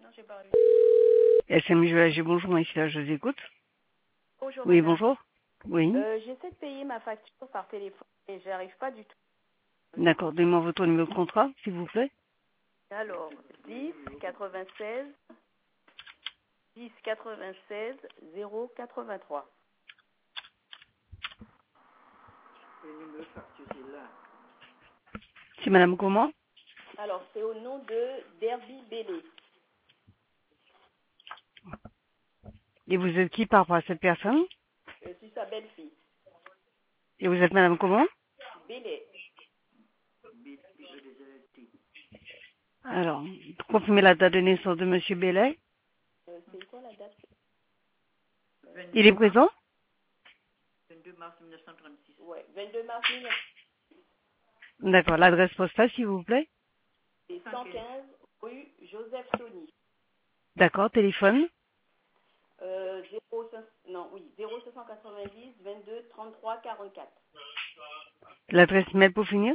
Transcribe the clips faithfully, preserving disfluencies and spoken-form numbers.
S M J A G, bonjour, ici là, je vous écoute. Bonjour Oui, madame. bonjour. Oui. Euh, J'essaie de payer ma facture par téléphone et j'y arrive pas du tout. D'accord, donnez-moi votre numéro de contrat, s'il vous plaît. Alors, dix quatre-vingt-seize dix quatre-vingt-seize zéro quatre-vingt-trois. C'est madame comment? Alors, c'est au nom de Derby Bellé. Et vous êtes qui par rapport à cette personne? Je suis sa belle-fille. Et vous êtes madame comment? Bellé. Alors, confirmez la date de naissance de monsieur Bellet. Euh, c'est quoi la date? Il est présent? vingt-deux mars mille neuf cent trente-six. Ouais, vingt-deux mars mille neuf cent trente-six. D'accord, l'adresse postale, s'il vous plaît. C'est cent quinze rue Joseph Sony. D'accord, téléphone. Euh, zéro cinq, non, oui, zéro cinq cent quatre-vingt-dix vingt-deux trente-trois quarante-quatre. L'adresse mail pour finir?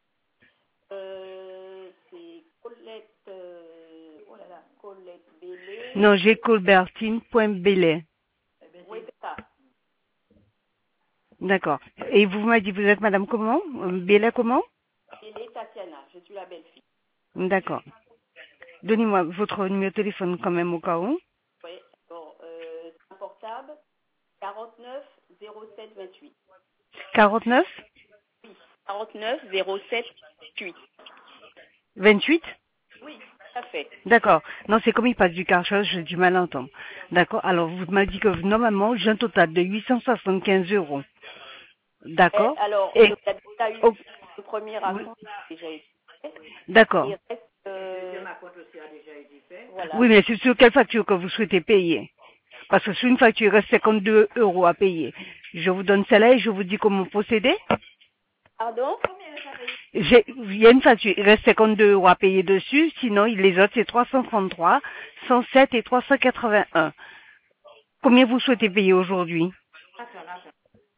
Euh, c'est Colette, euh, oh là là, Colette Bellé. Non, j'ai colbertine.bellet. Oui, c'est ça. D'accord. Et vous m'avez dit, vous êtes madame comment? Euh, Bellet comment? Bellé Tatiana, je suis la belle-fille. D'accord. Donnez-moi votre numéro de téléphone quand même au cas où. Oui, bon, euh, c'est un portable, quarante-neuf zéro sept vingt-huit. quarante-neuf Oui, quarante-neuf zéro sept vingt-huit. vingt-huit? Oui, tout à fait. D'accord. Non, c'est comme il passe du carchage, j'ai du mal à entendre. D'accord. Alors, vous m'avez dit que normalement, j'ai un total de huit cent soixante-quinze euros. Et D'accord. alors, Et, il y a déjà eu oh, le premier oui, raconte qui a déjà été fait. d'accord. Il reste, euh, voilà. Oui, mais c'est sur quelle facture que vous souhaitez payer? Parce que sur une facture, il reste cinquante-deux euros à payer. Je vous donne celle-là et je vous dis comment procéder. Pardon? J'ai- Il y a une facture, il reste cinquante-deux euros à payer dessus, sinon les autres c'est trois cent trente-trois, cent sept et trois cent quatre-vingt-un. Combien vous souhaitez payer aujourd'hui? Attends, attends.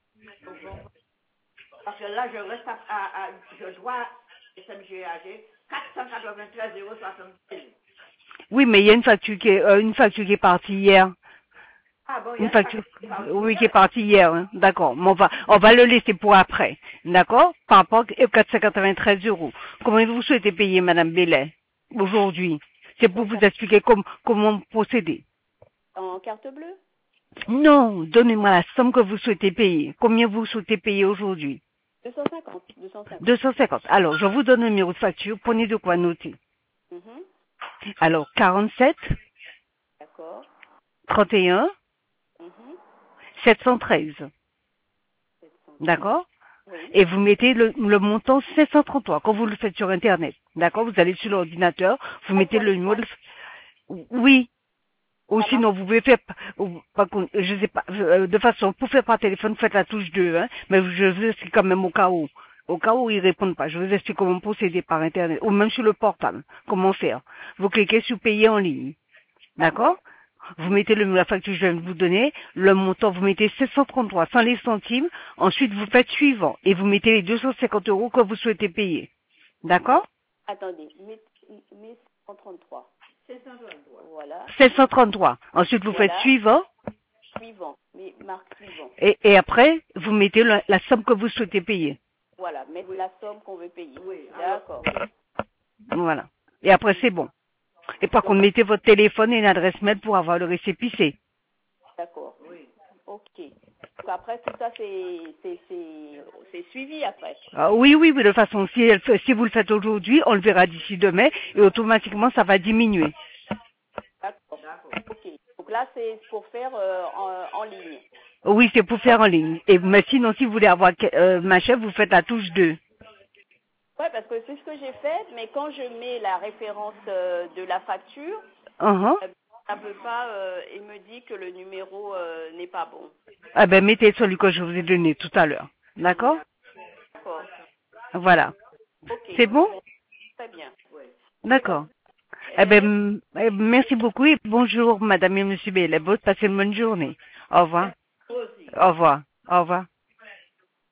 Parce que là, je reste à, à, à je dois S M G A G quatre cent quatre-vingt-treize euros soixante-seize. Oui, mais il y a une facture qui est, euh, une facture qui est partie hier. Ah bon, il y Une a une facture facture, qui est partie oui, qui est hier. partie hier, hein. D'accord. Mais on va, on va le laisser pour après. D'accord? Par rapport aux quatre cent quatre-vingt-treize euros. Comment vous souhaitez payer, madame Bellet, aujourd'hui? C'est pour En vous carte, expliquer com- comment procéder. en carte bleue? Non, donnez-moi la somme que vous souhaitez payer. Combien vous souhaitez payer aujourd'hui? deux cent cinquante. deux cent cinquante. deux cent cinquante. Alors, je vous donne le numéro de facture. Prenez de quoi noter. Mhm. Alors, quarante-sept, D'accord. trente et un, Mhm. sept cent treize. sept cent treize. D'accord? Oui. Et vous mettez le, le montant cinq cent trente-trois quand vous le faites sur Internet. D'accord? Vous allez sur l'ordinateur, vous Ah, il faut mettez le aller sur numéro un- de... Oui. Ou Ça marche. sinon, vous pouvez faire, ou- par contre, je sais pas, euh, de façon, pour faire par téléphone, faites la touche deux, hein, mais je vous explique quand même au cas où. Au cas où ils répondent pas, je vous explique comment procéder par Internet, ou même sur le portable, comment faire. Vous cliquez sur payer en ligne. D'accord? D'accord. Vous mettez le, la facture que je viens de vous donner, le montant, vous mettez sept cent trente-trois sans les centimes, ensuite vous faites suivant, et vous mettez les deux cent cinquante euros que vous souhaitez payer. D'accord? Attendez. Mais, mais cent trente-trois. Voilà. sept cent trente-trois. Ensuite vous faites Voilà. suivant, Suivant. Mais marque suivant. et, et après, vous mettez la, la somme que vous souhaitez payer. Voilà. Mettre la somme qu'on veut payer. Oui. D'accord. Voilà. Et après, c'est bon. Et par Donc, contre, mettez votre téléphone et une adresse mail pour avoir le récépissé. d'accord. Oui. Ok. Donc après, tout ça, c'est c'est- c'est- c'est suivi après. Ah, oui, oui, oui, de toute façon, si, elle fait- si vous le faites aujourd'hui, on le verra d'ici demain et automatiquement, ça va diminuer. D'accord. Ok. Donc là, c'est pour faire euh, en, en ligne. Oui, c'est pour faire en ligne. Et, mais sinon, si vous voulez avoir euh, ma chef, vous faites la touche deux. Ouais, parce que c'est ce que j'ai fait, mais quand je mets la référence euh, de la facture, Uh-huh. euh, ça ne peut pas, euh, il me dit que le numéro euh, n'est pas bon. Ah ben, mettez celui que je vous ai donné tout à l'heure. D'accord? D'accord. Voilà. Ok. C'est bon? Très bien. C'est bon. D'accord. Eh Eh bien, ben, merci. m- eh, merci beaucoup et bonjour, madame et monsieur Bellebot. Passez une bonne journée. Au revoir. Vous aussi. Au revoir. Au revoir.